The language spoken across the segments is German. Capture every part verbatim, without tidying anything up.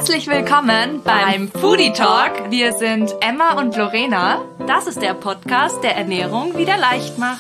Herzlich willkommen beim Foodie Talk. Wir sind Emma und Lorena. Das ist der Podcast, der Ernährung wieder leicht macht.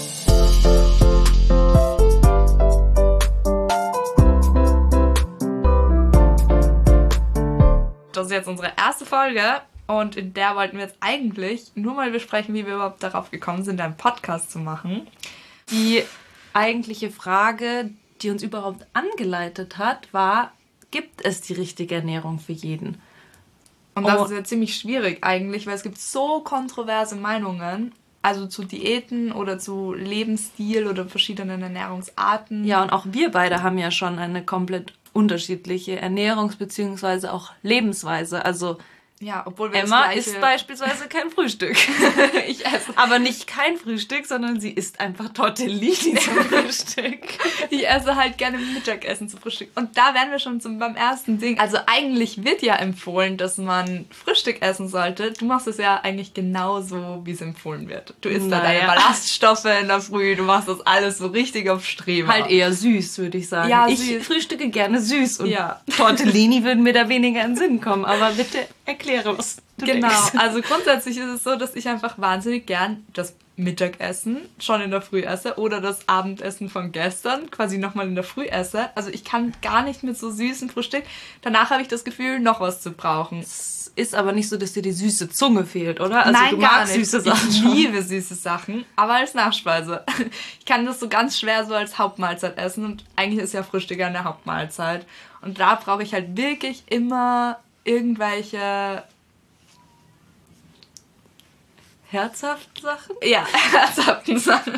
Das ist jetzt unsere erste Folge und in der wollten wir jetzt eigentlich nur mal besprechen, wie wir überhaupt darauf gekommen sind, einen Podcast zu machen. Die eigentliche Frage, die uns überhaupt angeleitet hat, war: Gibt es die richtige Ernährung für jeden? Und das oh. ist ja ziemlich schwierig eigentlich, weil es gibt so kontroverse Meinungen, also zu Diäten oder zu Lebensstil oder verschiedenen Ernährungsarten. Ja, und auch wir beide haben ja schon eine komplett unterschiedliche Ernährungs- bzw. auch Lebensweise. Also ja, obwohl wir Emma das Gleiche... isst beispielsweise kein Frühstück. Ich esse. Aber nicht kein Frühstück, sondern sie isst einfach Tortellini zum Frühstück. Ich esse halt gerne Mittagessen zum Frühstück. Und da wären wir schon zum, beim ersten Ding. Also eigentlich wird ja empfohlen, dass man Frühstück essen sollte. Du machst es ja eigentlich genauso, wie es empfohlen wird. Du isst naja. da deine Ballaststoffe in der Früh, du machst das alles so richtig auf Streber. Halt eher süß, würde ich sagen. Ja, ich süß. frühstücke gerne süß und ja. Tortellini würden mir da weniger in den Sinn kommen. Aber bitte erkläre, was du Genau, denkst. Also grundsätzlich ist es so, dass ich einfach wahnsinnig gern das Mittagessen schon in der Früh esse oder das Abendessen von gestern quasi nochmal in der Früh esse. Also ich kann gar nicht mit so süßem Frühstück. Danach habe ich das Gefühl, noch was zu brauchen. Es ist aber nicht so, dass dir die süße Zunge fehlt, oder? Also Nein, du gar magst nicht. süße Sachen. Ich schon. liebe süße Sachen, aber als Nachspeise. Ich kann das so ganz schwer so als Hauptmahlzeit essen und eigentlich ist ja Frühstück eine Hauptmahlzeit. Und da brauche ich halt wirklich immer irgendwelche herzhaften Sachen? Ja, herzhaften Sachen.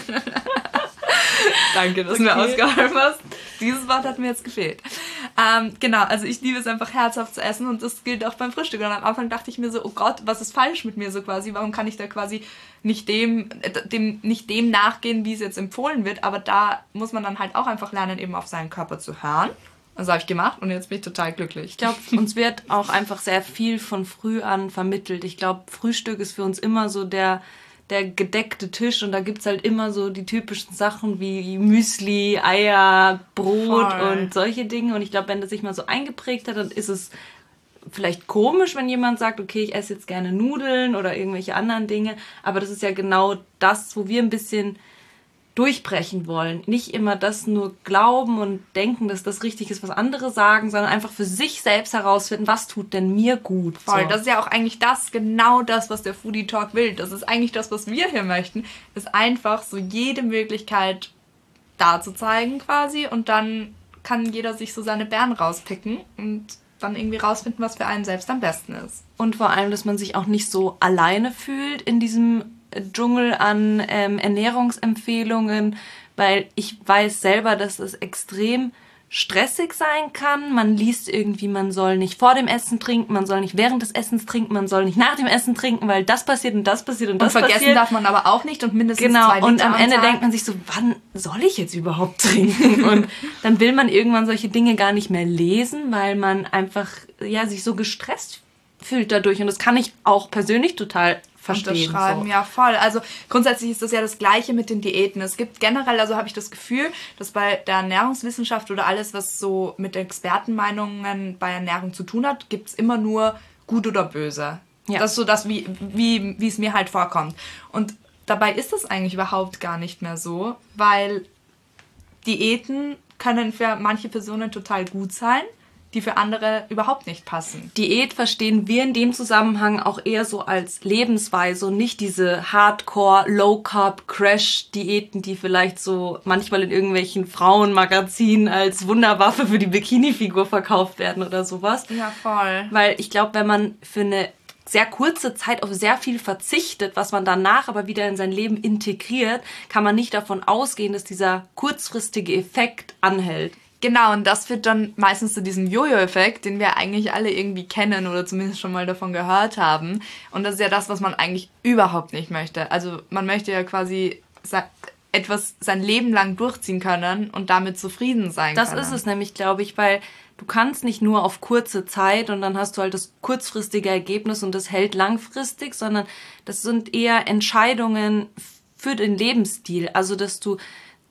Danke, dass du okay. mir ausgeholfen hast. Dieses Wort hat mir jetzt gefehlt. Ähm, genau, also ich liebe es einfach herzhaft zu essen und das gilt auch beim Frühstück. Und am Anfang dachte ich mir so, oh Gott, was ist falsch mit mir so quasi? Warum kann ich da quasi nicht dem, dem, nicht dem nachgehen, wie es jetzt empfohlen wird? Aber da muss man dann halt auch einfach lernen, eben auf seinen Körper zu hören. Das habe ich gemacht und jetzt bin ich total glücklich. Ich glaube, uns wird auch einfach sehr viel von früh an vermittelt. Ich glaube, Frühstück ist für uns immer so der, der gedeckte Tisch und da gibt es halt immer so die typischen Sachen wie Müsli, Eier, Brot Voll. Und solche Dinge. Und ich glaube, wenn das sich mal so eingeprägt hat, dann ist es vielleicht komisch, wenn jemand sagt, okay, ich esse jetzt gerne Nudeln oder irgendwelche anderen Dinge. Aber das ist ja genau das, wo wir ein bisschen durchbrechen wollen. Nicht immer das nur glauben und denken, dass das richtig ist, was andere sagen, sondern einfach für sich selbst herausfinden, was tut denn mir gut. Voll, so. Das ist ja auch eigentlich das, genau das, was der Foodie Talk will. Das ist eigentlich das, was wir hier möchten, ist einfach so jede Möglichkeit darzuzeigen quasi und dann kann jeder sich so seine Beeren rauspicken und dann irgendwie rausfinden, was für einen selbst am besten ist. Und vor allem, dass man sich auch nicht so alleine fühlt in diesem Dschungel an ähm, Ernährungsempfehlungen, weil ich weiß selber, dass es extrem stressig sein kann. Man liest irgendwie, man soll nicht vor dem Essen trinken, man soll nicht während des Essens trinken, man soll nicht nach dem Essen trinken, weil das passiert und das passiert und das passiert. Und vergessen passiert. darf man aber auch nicht und mindestens genau. zwei Liter Und am Ende Tag. denkt man sich so, wann soll ich jetzt überhaupt trinken? Und dann will man irgendwann solche Dinge gar nicht mehr lesen, weil man einfach ja sich so gestresst fühlt dadurch. Und das kann ich auch persönlich total verstehen. Unterschreiben, so. Ja, voll. Also grundsätzlich ist das ja das Gleiche mit den Diäten. Es gibt generell, also habe ich das Gefühl, dass bei der Ernährungswissenschaft oder alles, was so mit Expertenmeinungen bei Ernährung zu tun hat, gibt es immer nur gut oder böse. Ja. Das ist so das, wie, wie, wie es mir halt vorkommt. Und dabei ist das eigentlich überhaupt gar nicht mehr so, weil Diäten können für manche Personen total gut sein, die für andere überhaupt nicht passen. Diät verstehen wir in dem Zusammenhang auch eher so als Lebensweise und nicht diese Hardcore, Low-Carb-Crash-Diäten, die vielleicht so manchmal in irgendwelchen Frauenmagazinen als Wunderwaffe für die Bikini-Figur verkauft werden oder sowas. Ja, voll. Weil ich glaube, wenn man für eine sehr kurze Zeit auf sehr viel verzichtet, was man danach aber wieder in sein Leben integriert, kann man nicht davon ausgehen, dass dieser kurzfristige Effekt anhält. Genau, und das führt dann meistens zu diesem Jojo-Effekt, den wir eigentlich alle irgendwie kennen oder zumindest schon mal davon gehört haben. Und das ist ja das, was man eigentlich überhaupt nicht möchte. Also man möchte ja quasi etwas sein Leben lang durchziehen können und damit zufrieden sein das können. Das ist es nämlich, glaube ich, weil du kannst nicht nur auf kurze Zeit und dann hast du halt das kurzfristige Ergebnis und das hält langfristig, sondern das sind eher Entscheidungen für den Lebensstil. Also, dass du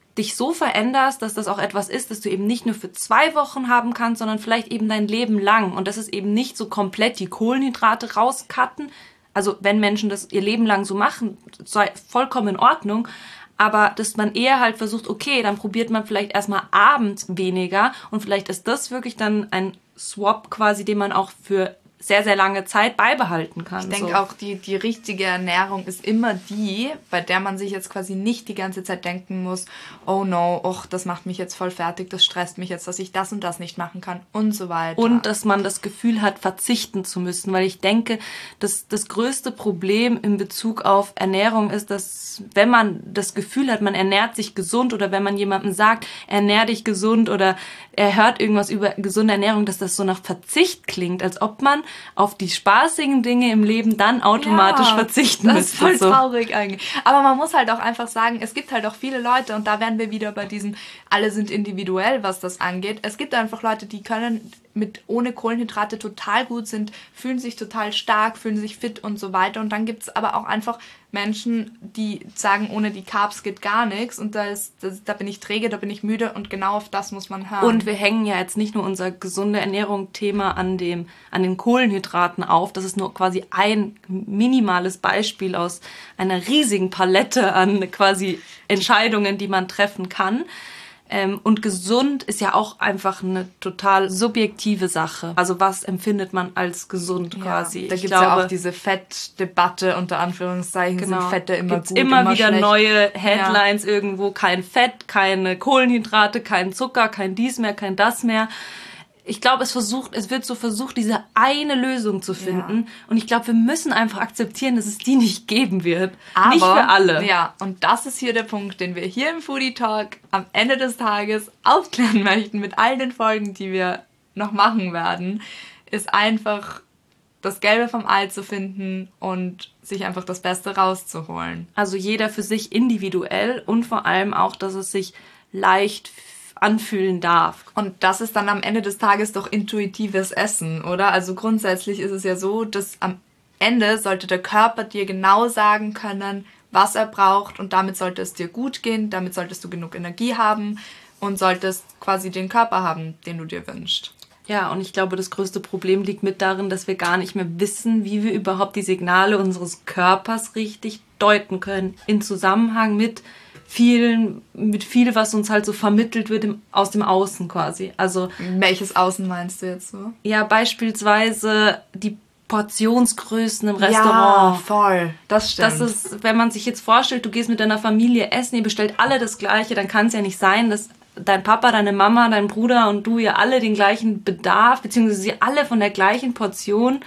dich so veränderst, dass das auch etwas ist, das du eben nicht nur für zwei Wochen haben kannst, sondern vielleicht eben dein Leben lang. Und das ist eben nicht so komplett die Kohlenhydrate rauscutten. Also wenn Menschen das ihr Leben lang so machen, sei vollkommen in Ordnung. Aber dass man eher halt versucht, okay, dann probiert man vielleicht erstmal abends weniger. Und vielleicht ist das wirklich dann ein Swap quasi, den man auch für sehr, sehr lange Zeit beibehalten kann. Ich denke so. auch, die, die richtige Ernährung ist immer die, bei der man sich jetzt quasi nicht die ganze Zeit denken muss, oh no, och, das macht mich jetzt voll fertig, das stresst mich jetzt, dass ich das und das nicht machen kann und so weiter. Und dass man das Gefühl hat, verzichten zu müssen, weil ich denke, dass das größte Problem in Bezug auf Ernährung ist, dass wenn man das Gefühl hat, man ernährt sich gesund oder wenn man jemandem sagt, ernähr dich gesund oder er hört irgendwas über gesunde Ernährung, dass das so nach Verzicht klingt, als ob man auf die spaßigen Dinge im Leben dann automatisch ja, verzichten müsste. Das ist voll so. Traurig eigentlich. Aber man muss halt auch einfach sagen, es gibt halt auch viele Leute, und da wären wir wieder bei diesem, alle sind individuell, was das angeht. Es gibt einfach Leute, die können mit ohne Kohlenhydrate total gut sind, fühlen sich total stark, fühlen sich fit und so weiter. Und dann gibt es aber auch einfach Menschen, die sagen, ohne die Carbs geht gar nichts. Und da, ist, das, da bin ich träge, da bin ich müde und genau auf das muss man hören. Und wir hängen ja jetzt nicht nur unser gesunde Ernährung-Thema an, dem, an den Kohlenhydraten auf. Das ist nur quasi ein minimales Beispiel aus einer riesigen Palette an quasi Entscheidungen, die man treffen kann. Ähm, und gesund ist ja auch einfach eine total subjektive Sache. Also was empfindet man als gesund ja, quasi? Da gibt es ja auch diese Fettdebatte, unter Anführungszeichen, genau. Sind Fette immer Gibt's gut, immer, immer wieder schlecht. Neue Headlines ja. Irgendwo. Kein Fett, keine Kohlenhydrate, kein Zucker, kein dies mehr, kein das mehr. Ich glaube, es versucht, es wird so versucht, diese eine Lösung zu finden. Ja. Und ich glaube, wir müssen einfach akzeptieren, dass es die nicht geben wird. Aber, nicht für alle. Ja, und das ist hier der Punkt, den wir hier im Foodie Talk am Ende des Tages aufklären möchten mit all den Folgen, die wir noch machen werden, ist einfach das Gelbe vom Ei zu finden und sich einfach das Beste rauszuholen. Also jeder für sich individuell und vor allem auch, dass es sich leicht anfühlen darf. Und das ist dann am Ende des Tages doch intuitives Essen, oder? Also grundsätzlich ist es ja so, dass am Ende sollte der Körper dir genau sagen können, was er braucht und damit sollte es dir gut gehen, damit solltest du genug Energie haben und solltest quasi den Körper haben, den du dir wünschst. Ja, und ich glaube, das größte Problem liegt mit darin, dass wir gar nicht mehr wissen, wie wir überhaupt die Signale unseres Körpers richtig deuten können, in Zusammenhang mit vielen, mit viel, was uns halt so vermittelt wird im, aus dem Außen quasi. Also welches Außen meinst du jetzt so? Ja, beispielsweise die Portionsgrößen im Restaurant. Ja, voll. Das stimmt. Das ist, wenn man sich jetzt vorstellt, du gehst mit deiner Familie essen, ihr bestellt alle das Gleiche, dann kann es ja nicht sein, dass dein Papa, deine Mama, dein Bruder und du ihr alle den gleichen Bedarf, beziehungsweise ihr alle von der gleichen Portion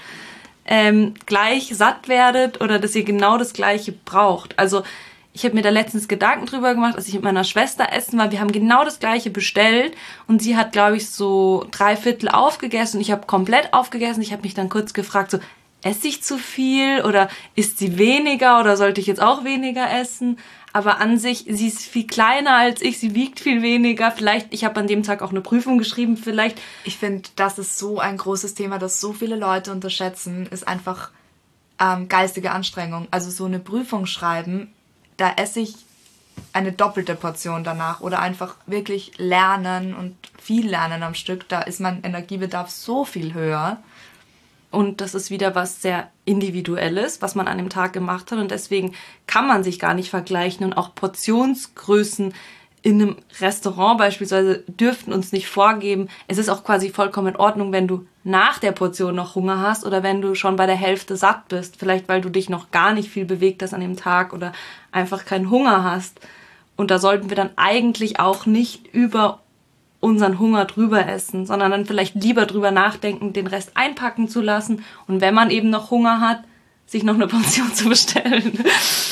ähm, gleich satt werdet oder dass ihr genau das Gleiche braucht. Also ich habe mir da letztens Gedanken drüber gemacht, als ich mit meiner Schwester essen war. Wir haben genau das Gleiche bestellt und sie hat, glaube ich, so drei Viertel aufgegessen und ich habe komplett aufgegessen. Ich habe mich dann kurz gefragt, so, esse ich zu viel oder isst sie weniger oder sollte ich jetzt auch weniger essen? Aber an sich, sie ist viel kleiner als ich, sie wiegt viel weniger. Vielleicht, ich habe an dem Tag auch eine Prüfung geschrieben, vielleicht. Ich finde, das ist so ein großes Thema, das so viele Leute unterschätzen, ist einfach ähm, geistige Anstrengung. Also so eine Prüfung schreiben, da esse ich eine doppelte Portion danach oder einfach wirklich lernen und viel lernen am Stück. Da ist mein Energiebedarf so viel höher. Und das ist wieder was sehr Individuelles, was man an dem Tag gemacht hat. Und deswegen kann man sich gar nicht vergleichen. Und auch Portionsgrößen in einem Restaurant beispielsweise dürften uns nicht vorgeben. Es ist auch quasi vollkommen in Ordnung, wenn du nach der Portion noch Hunger hast oder wenn du schon bei der Hälfte satt bist. Vielleicht, weil du dich noch gar nicht viel bewegt hast an dem Tag oder einfach keinen Hunger hast. Und da sollten wir dann eigentlich auch nicht über unseren Hunger drüber essen, sondern dann vielleicht lieber drüber nachdenken, den Rest einpacken zu lassen und wenn man eben noch Hunger hat, sich noch eine Portion zu bestellen.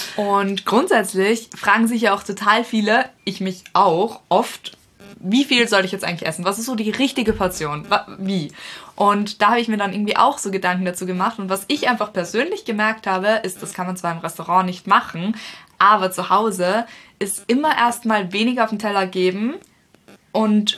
Und grundsätzlich fragen sich ja auch total viele, ich mich auch, oft, wie viel soll ich jetzt eigentlich essen? Was ist so die richtige Portion? Wie? Und da habe ich mir dann irgendwie auch so Gedanken dazu gemacht und was ich einfach persönlich gemerkt habe, ist, das kann man zwar im Restaurant nicht machen, aber zu Hause ist immer erstmal weniger auf den Teller geben und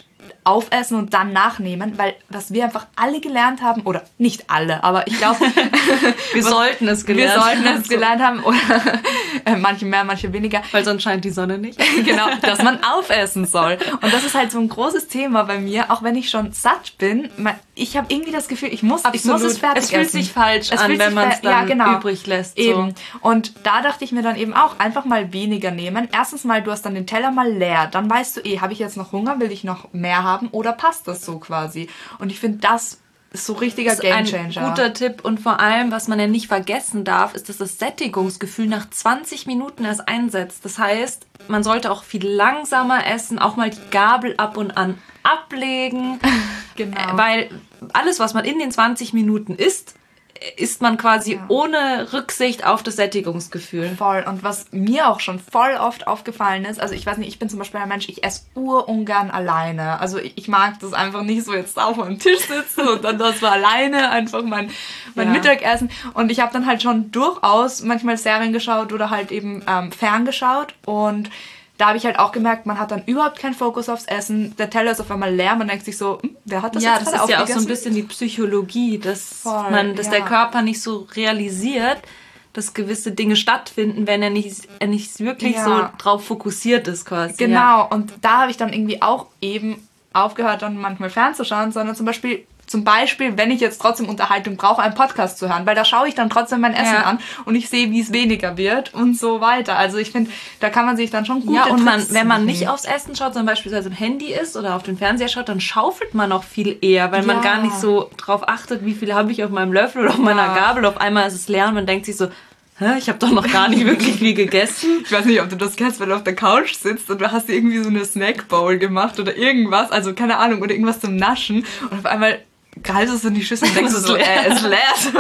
aufessen und dann nachnehmen, weil was wir einfach alle gelernt haben, oder nicht alle, aber ich glaube, wir sollten es gelernt haben. Wir sollten es gelernt haben, oder äh, manche mehr, manche weniger. Weil sonst scheint die Sonne nicht. Genau, dass man aufessen soll. Und das ist halt so ein großes Thema bei mir, auch wenn ich schon satt bin. Ich habe irgendwie das Gefühl, ich muss, ich muss es fertig essen. Es fühlt sich falsch es an, wenn man es dann ja, genau. übrig lässt. So. Eben. Und da dachte ich mir dann eben auch, einfach mal weniger nehmen. Erstens mal, du hast dann den Teller mal leer. Dann weißt du eh, habe ich jetzt noch Hunger, will ich noch mehr haben oder passt das so quasi? Und ich finde, das ist so richtiger Gamechanger. Ein guter Tipp und vor allem, was man ja nicht vergessen darf, ist, dass das Sättigungsgefühl nach zwanzig Minuten erst einsetzt. Das heißt, man sollte auch viel langsamer essen, auch mal die Gabel ab und an ablegen. Genau. Weil alles, was man in den zwanzig Minuten isst, isst man quasi ja. ohne Rücksicht auf das Sättigungsgefühl. Voll. Und was mir auch schon voll oft aufgefallen ist, also ich weiß nicht, ich bin zum Beispiel ein Mensch, ich esse urungern alleine. Also ich, ich mag das einfach nicht so jetzt auf am Tisch sitzen und dann das war alleine einfach mein, mein ja. Mittagessen. Und ich habe dann halt schon durchaus manchmal Serien geschaut oder halt eben ähm, ferngeschaut und da habe ich halt auch gemerkt, man hat dann überhaupt keinen Fokus aufs Essen. Der Teller ist auf einmal leer. Man denkt sich so, hm, wer hat das ja, jetzt gerade aufgegessen? Ja, das ist ja auch so ein bisschen die Psychologie, dass, Voll, man, dass ja. der Körper nicht so realisiert, dass gewisse Dinge stattfinden, wenn er nicht, er nicht wirklich ja. so drauf fokussiert ist quasi. Genau, ja. und da habe ich dann irgendwie auch eben aufgehört, dann manchmal fernzuschauen, sondern zum Beispiel... Zum Beispiel, wenn ich jetzt trotzdem Unterhaltung brauche, einen Podcast zu hören, weil da schaue ich dann trotzdem mein Essen ja. an und ich sehe, wie es weniger wird und so weiter. Also ich finde, da kann man sich dann schon gut Ja, und man, wenn man nicht aufs Essen schaut, sondern beispielsweise im Handy ist oder auf den Fernseher schaut, dann schaufelt man auch viel eher, weil ja. man gar nicht so drauf achtet, wie viel habe ich auf meinem Löffel oder auf ja. meiner Gabel. Auf einmal ist es leer und man denkt sich so, hä, ich habe doch noch gar nicht wirklich viel gegessen. Ich weiß nicht, ob du das kennst, wenn du auf der Couch sitzt und du hast dir irgendwie so eine Snackbowl gemacht oder irgendwas, also keine Ahnung, oder irgendwas zum Naschen und auf einmal greifst du in die Schüssel und denkst so, äh, es ist leer.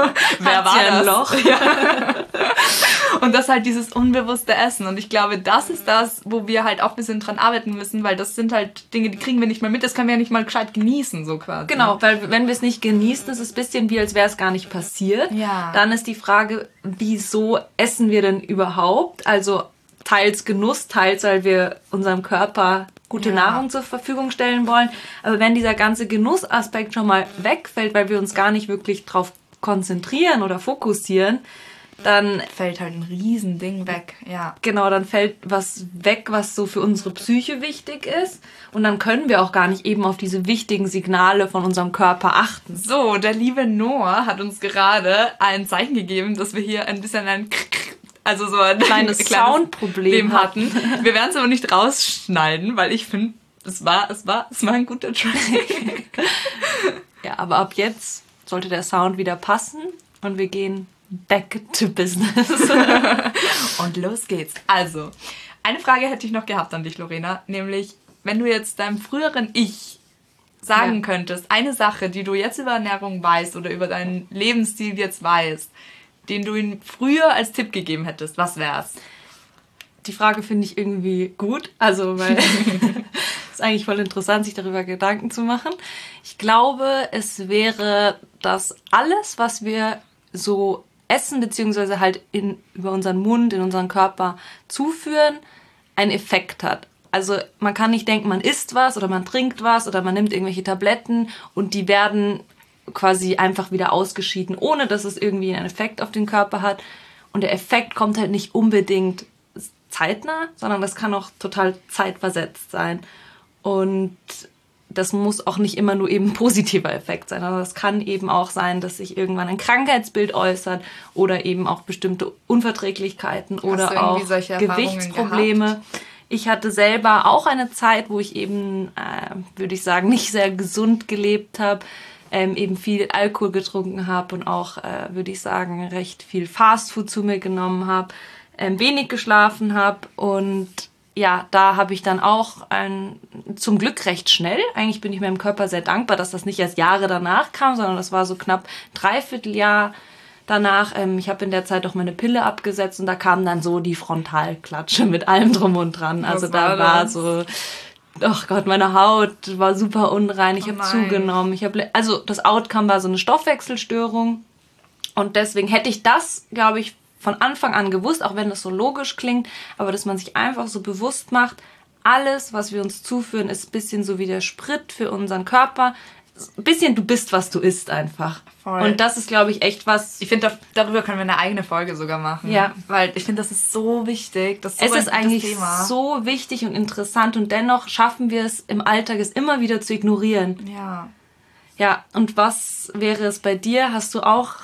Wer war das? Ein Loch? Ja. Und das halt dieses unbewusste Essen. Und ich glaube, das ist das, wo wir halt auch ein bisschen dran arbeiten müssen, weil das sind halt Dinge, die kriegen wir nicht mal mit, das können wir ja nicht mal gescheit genießen, so quasi. Genau, weil wenn wir es nicht genießen, ist es ein bisschen wie, als wäre es gar nicht passiert. Ja. Dann ist die Frage, wieso essen wir denn überhaupt? Also teils Genuss, teils, weil wir unserem Körper gute ja. Nahrung zur Verfügung stellen wollen. Aber wenn dieser ganze Genussaspekt schon mal wegfällt, weil wir uns gar nicht wirklich drauf konzentrieren oder fokussieren, dann fällt halt ein Riesending weg. Ja. Genau, dann fällt was weg, was so für unsere Psyche wichtig ist. Und dann können wir auch gar nicht eben auf diese wichtigen Signale von unserem Körper achten. So, der liebe Noah hat uns gerade ein Zeichen gegeben, dass wir hier ein bisschen ein Also so ein kleines, kleines Soundproblem hatten. Wir werden es aber nicht rausschneiden, weil ich finde, es war, es war, es war ein guter Track. Ja, aber ab jetzt sollte der Sound wieder passen und wir gehen back to business. Und los geht's. Also, eine Frage hätte ich noch gehabt an dich, Lorena, nämlich, wenn du jetzt deinem früheren Ich sagen ja. könntest, eine Sache, die du jetzt über Ernährung weißt oder über deinen Lebensstil jetzt weißt, den du ihm früher als Tipp gegeben hättest, was wär's? Die Frage finde ich irgendwie gut, also weil es ist eigentlich voll interessant, sich darüber Gedanken zu machen. Ich glaube, es wäre, dass alles, was wir so essen, beziehungsweise halt in, über unseren Mund, in unseren Körper zuführen, einen Effekt hat. Also man kann nicht denken, man isst was oder man trinkt was oder man nimmt irgendwelche Tabletten und die werden quasi einfach wieder ausgeschieden, ohne dass es irgendwie einen Effekt auf den Körper hat. Und der Effekt kommt halt nicht unbedingt zeitnah, sondern das kann auch total zeitversetzt sein. Und das muss auch nicht immer nur eben ein positiver Effekt sein, sondern das kann eben auch sein, dass sich irgendwann ein Krankheitsbild äußert oder eben auch bestimmte Unverträglichkeiten oder auch Gewichtsprobleme. Gehabt? Ich hatte selber auch eine Zeit, wo ich eben, äh, würde ich sagen, nicht sehr gesund gelebt habe, Ähm, eben viel Alkohol getrunken habe und auch, äh, würde ich sagen, recht viel Fastfood zu mir genommen habe, ähm, wenig geschlafen habe und ja, da habe ich dann auch ein, zum Glück recht schnell, eigentlich bin ich meinem Körper sehr dankbar, dass das nicht erst Jahre danach kam, sondern das war so knapp dreiviertel Jahr danach. Ähm, ich habe in der Zeit auch meine Pille abgesetzt und da kam dann so die Frontalklatsche mit allem drum und dran. Also da war so... Ach Gott, meine Haut war super unrein, ich oh habe zugenommen. Ich hab, also das Outcome war so eine Stoffwechselstörung und deswegen hätte ich das, glaube ich, von Anfang an gewusst, auch wenn das so logisch klingt, aber dass man sich einfach so bewusst macht, alles, was wir uns zuführen, ist ein bisschen so wie der Sprit für unseren Körper. Ein bisschen, du bist, was du isst einfach. Voll. Und das ist, glaube ich, echt was... Ich finde, darüber können wir eine eigene Folge sogar machen. Ja. Weil ich finde, das ist so wichtig. Das ist so es ist eigentlich Thema. so wichtig und interessant und dennoch schaffen wir es im Alltag, es immer wieder zu ignorieren. Ja. Ja, und was wäre es bei dir? Hast du auch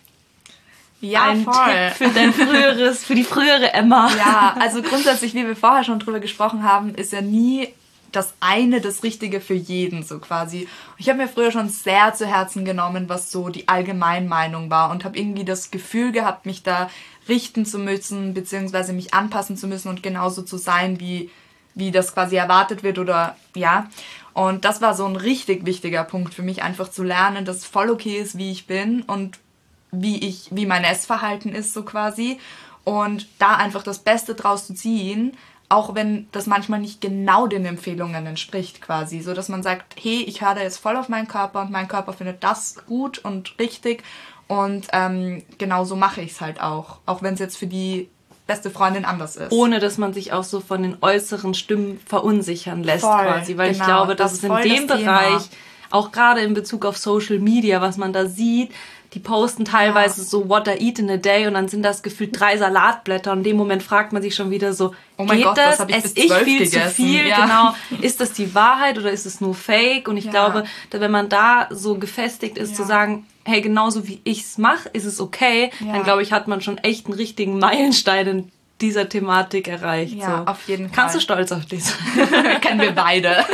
ja, einen voll. Tipp für dein früheres, für die frühere Emma? Ja, also grundsätzlich, wie wir vorher schon drüber gesprochen haben, ist ja nie das eine das Richtige für jeden so quasi. Ich habe mir früher schon sehr zu Herzen genommen, was so die Allgemeinmeinung war und habe irgendwie das Gefühl gehabt, mich da richten zu müssen, beziehungsweise mich anpassen zu müssen und genauso zu sein, wie, wie das quasi erwartet wird oder ja. Und das war so ein richtig wichtiger Punkt für mich, einfach zu lernen, dass es voll okay ist, wie ich bin und wie ich, wie mein Essverhalten ist so quasi. Und da einfach das Beste draus zu ziehen, auch wenn das manchmal nicht genau den Empfehlungen entspricht quasi. So, dass man sagt, hey, ich höre da jetzt voll auf meinen Körper und mein Körper findet das gut und richtig. Und ähm, genau so mache ich es halt auch. Auch wenn es jetzt für die beste Freundin anders ist. Ohne, dass man sich auch so von den äußeren Stimmen verunsichern lässt voll, quasi. Weil genau, ich glaube, das, das ist in dem das Bereich, Thema. auch gerade in Bezug auf Social Media, was man da sieht, die posten teilweise ja. so what I eat in a day und dann sind das gefühlt drei Salatblätter und in dem Moment fragt man sich schon wieder so, oh mein geht Gott, das? das hab ich Ess bis ich zwölf viel gegessen. zu viel? Ja. Genau. Ist das die Wahrheit oder ist es nur Fake? Und ich ja. glaube, da, wenn man da so gefestigt ist, ja. zu sagen, hey, genauso wie ich es mache, ist es okay, ja. dann glaube ich, hat man schon echt einen richtigen Meilenstein in dieser Thematik erreicht. Ja, so. auf jeden Fall. Kannst du stolz auf dich sein? Kennen wir beide.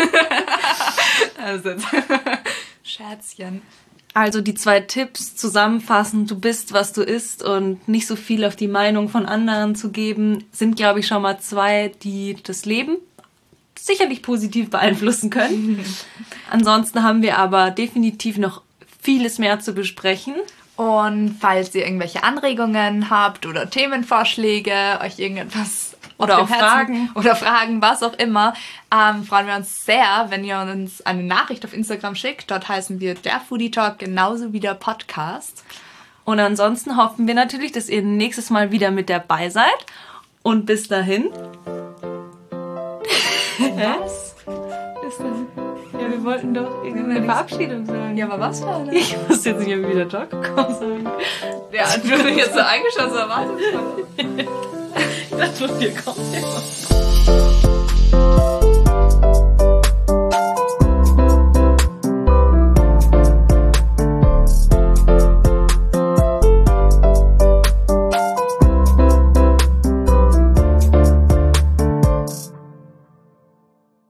Also, Scherzchen. Also die zwei Tipps zusammenfassen, du bist, was du isst und nicht so viel auf die Meinung von anderen zu geben, sind, glaube ich, schon mal zwei, die das Leben sicherlich positiv beeinflussen können. Ansonsten haben wir aber definitiv noch vieles mehr zu besprechen. Und falls ihr irgendwelche Anregungen habt oder Themenvorschläge, euch irgendetwas oder auch Fragen oder Fragen, was auch immer, ähm, freuen wir uns sehr, wenn ihr uns eine Nachricht auf Instagram schickt. Dort heißen wir der Foodie Talk, genauso wie der Podcast. Und ansonsten hoffen wir natürlich, dass ihr nächstes Mal wieder mit dabei seid. Und bis dahin. Was? Bis dahin. Ja, wir wollten doch irgendeine Verabschiedung sagen. Ja, aber was war das? Ich muss jetzt nicht wieder Talk sagen. Ja, du hast jetzt so eingeschaut, so erwartet. Ich dachte, von dir kommt ja was.